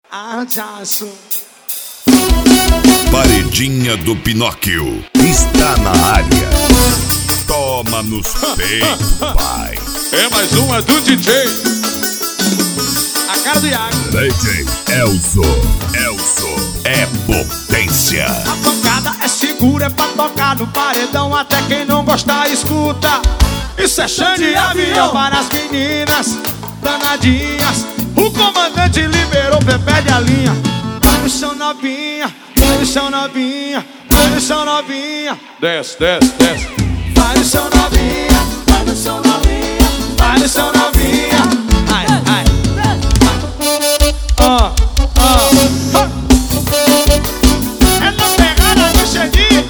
Arjaço. Paredinha do Pinóquio está na área. Toma nos peitos, pai. É mais uma do DJ. A cara do Iago. DJ Elzo é potência. A tocada é segura, é pra tocar no paredão. Até quem não gostar, escuta. Isso é Xande e Avião para as meninas danadinhas. O comandante liberou, perde a linha. Vai no chão novinha, vai no chão novinha, vai no chão novinha. Desce, desce, desce. Vai no chão novinha, vai no chão novinha, vai no chão novinha. Ai, ai. É na pegada do Xandinho.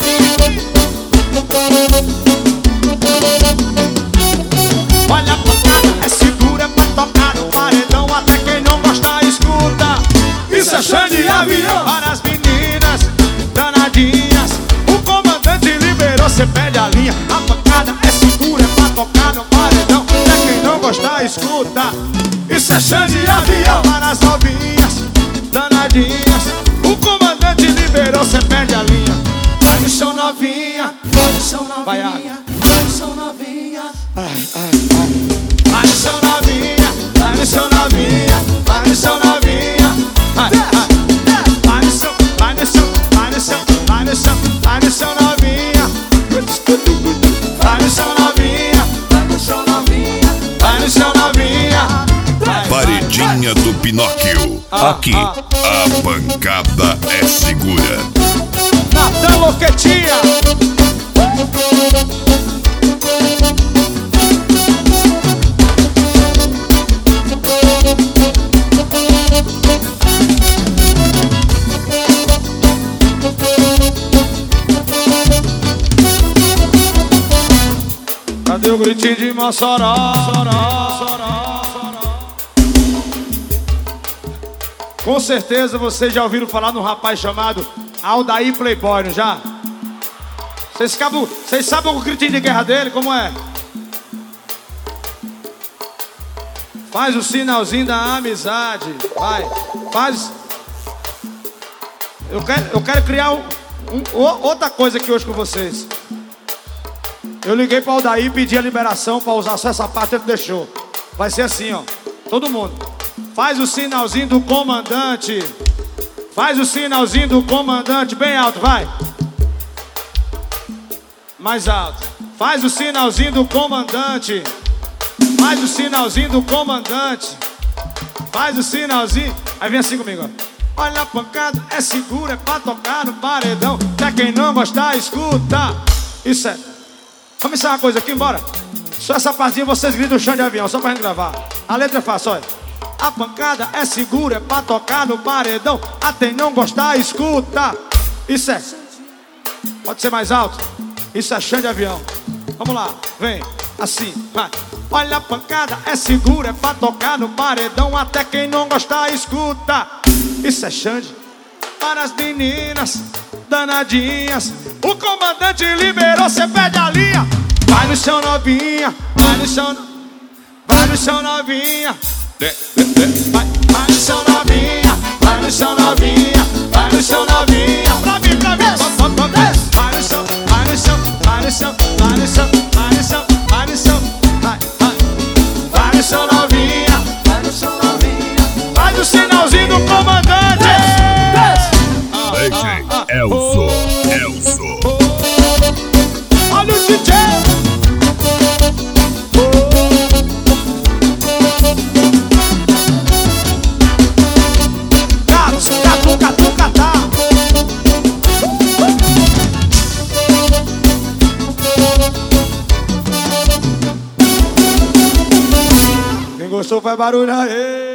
Olha a tocada, é segura, é pra tocar no paredão. Até quem não gostar, escuta. Isso é Xande e Avião para as meninas danadinhas. O comandante liberou, cê perde a linha. A tocada é segura, é pra tocar no paredão. Até quem não gostar, escuta. Isso é Xande e Avião para as novinhas danadinhas. O comandante liberou, cê perde a linha. Vai no chão novinha, vai no chão novinha, vai no chão novinha. Vai no chão novinha, vai no chão novinha, vai no chão novinha. Vai no chão, vai no chão, vai no chão, vai no chão, vai no chão novinha. Vai no chão novinha, vai no chão novinha, vai no chão novinha. Paredinha do Pinóquio. Aqui a pancada é segura. Natan Loquetinha. Cadê o gritinho de Mossoró? Com certeza vocês já ouviram falar num rapaz chamado Aldair Playboy, não já? Vocês sabem o gritinho de guerra dele, como é? Faz o sinalzinho da amizade. Vai, faz. Eu quero criar outra coisa aqui hoje com vocês. Eu liguei para o Aldair e pedi a liberação para usar só essa parte, ele deixou. Vai ser assim, ó. Todo mundo. Faz o sinalzinho do comandante. Faz o sinalzinho do comandante. Bem alto, vai. Mais alto. Faz o sinalzinho do comandante. Faz o sinalzinho do comandante. Faz o sinalzinho. Aí vem assim comigo, ó. Olha a pancada, é segura, é pra tocar no paredão. Até quem não gostar, escuta. Isso é. Vamos ensinar uma coisa aqui, embora. Só essa partinha vocês gritam o Xande de Avião, só pra gente gravar. A letra é fácil, olha. A pancada é segura, é pra tocar no paredão. Até quem não gostar, escuta. Isso é. Pode ser mais alto? Isso é Xande de Avião. Vamos lá, vem. Assim, vai. Olha a pancada, é segura, é pra tocar no paredão. Até quem não gostar, escuta. Isso é Xande para as meninas danadinhas. O comandante liberou, cê perde a linha. Vai no chão novinha, vai no chão, vai no chão novinha. Vai no chão novinha, vai no chão novinha, vai no chão novinha. Pra mim, pra mim. Vai no chão, vai no chão, vai no chão, vai no chão, vai no chão, vai no chão. Vai no chão novinha, vai no chão novinha. Faz o sinalzinho do comandante. DJ Elzo. Olha o DJ. Catu. Quem gostou faz barulho aí.